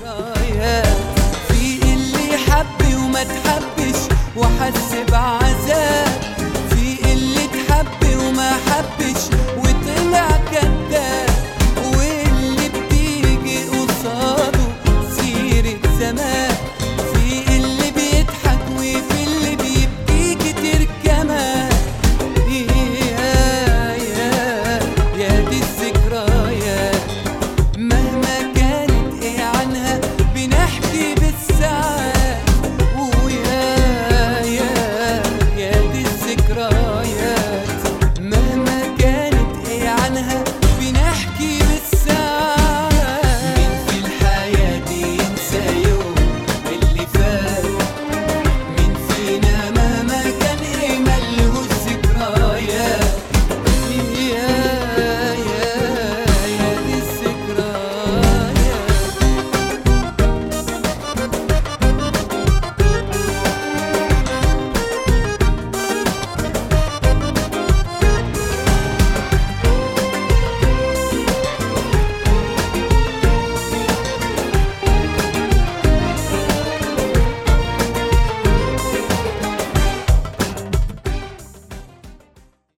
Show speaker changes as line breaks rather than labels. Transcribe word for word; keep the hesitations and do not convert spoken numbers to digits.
ذكريات، في اللي حب وما تحبش وحس بعذاب، في اللي تحب وما حبش وطلع كذاب، واللي بتيجي قصاده سيرة زمان